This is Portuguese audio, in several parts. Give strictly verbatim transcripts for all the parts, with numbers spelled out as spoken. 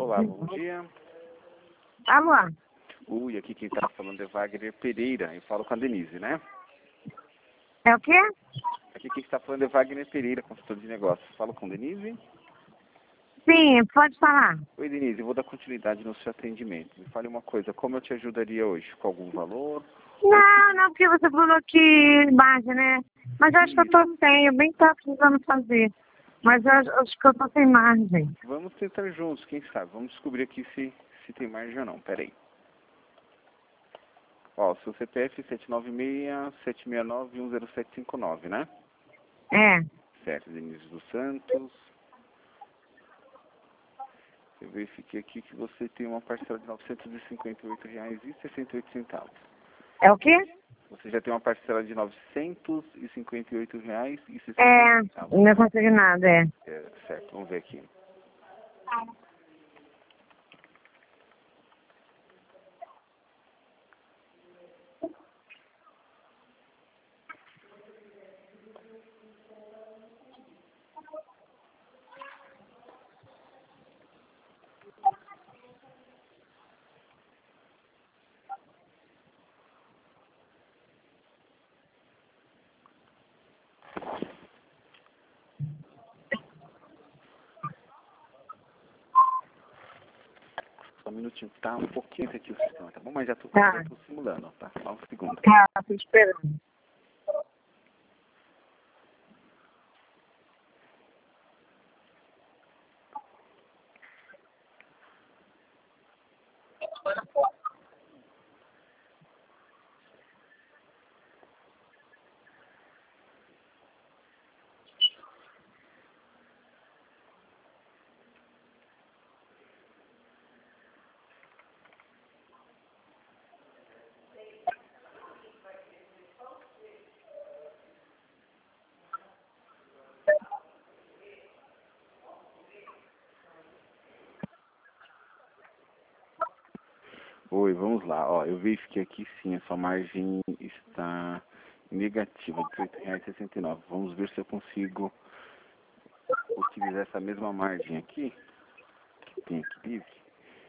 Olá, bom dia. Alô? Ui, aqui quem está falando é Wagner Pereira. Eu falo com a Denise, né? É o quê? Aqui quem está falando é Wagner Pereira, consultor de negócios. Falo com Denise? Sim, pode falar. Oi, Denise, eu vou dar continuidade no seu atendimento. Me fale uma coisa, como eu te ajudaria hoje? Com algum valor? Não, não, porque você falou que margem, né? Mas eu acho que eu tô sem, eu bem tô precisando fazer. Mas eu acho acho que eu tô sem margem. Vamos tentar juntos, quem sabe? Vamos descobrir aqui se, se tem margem ou não. Pera aí. Ó, seu C P F é sete nove seis, sete seis nove, um zero sete cinco nove, né? É. Certo, Denise dos Santos. Eu verifiquei aqui que você tem uma parcela de novecentos e cinquenta e oito reais e sessenta e oito centavos. É o quê? Você já tem uma parcela de novecentos e cinquenta e oito reais e sessenta e É, oito centavos. não consegui nada, é. É, certo, vamos ver aqui. Só um minutinho, tá um pouquinho aqui o sistema, tá bom? Mas já tô, Tá. já tô simulando, tá? Só um segundo. Tá, tô esperando. Oi, vamos lá. Ó, eu verifiquei aqui sim, a sua margem está negativa, dezoito reais e sessenta e nove. Vamos ver se eu consigo utilizar essa mesma margem aqui, que tem aqui livre.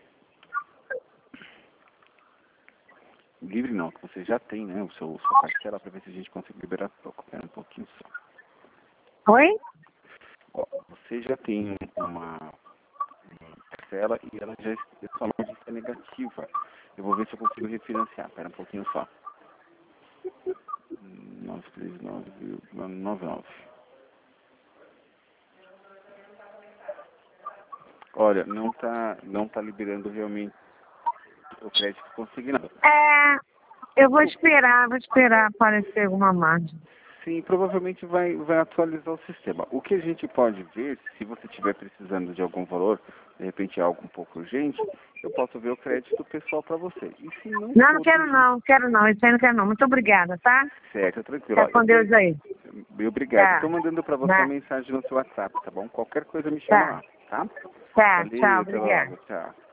Livre não, que você já tem, né, o seu sua parcela, para ver se a gente consegue liberar pouco. Espera um pouquinho só. Oi? Ó, você já tem uma parcela e ela já a sua margem está negativa. Eu vou ver se eu consigo refinanciar. Espera um pouquinho só. novecentos e trinta e nove vírgula noventa e nove. Olha, não tá, não tá liberando realmente o crédito consignado. É, eu vou esperar, vou esperar aparecer alguma margem. Sim, provavelmente vai, vai atualizar o sistema. O que a gente pode ver, se você estiver precisando de algum valor, de repente é algo um pouco urgente, eu posso ver o crédito pessoal para você. E se não Não, não for quero não, quero não, isso aí não quero não. Muito obrigada, tá? certo, tranquilo. Ó, Fica com eu tô, Deus aí. obrigado. Tá. Estou mandando para você Na- uma mensagem no seu WhatsApp, tá bom? Qualquer coisa me chama Tá, lá, tá? tá, tchau, Valeu, até logo. obrigada. Tchau.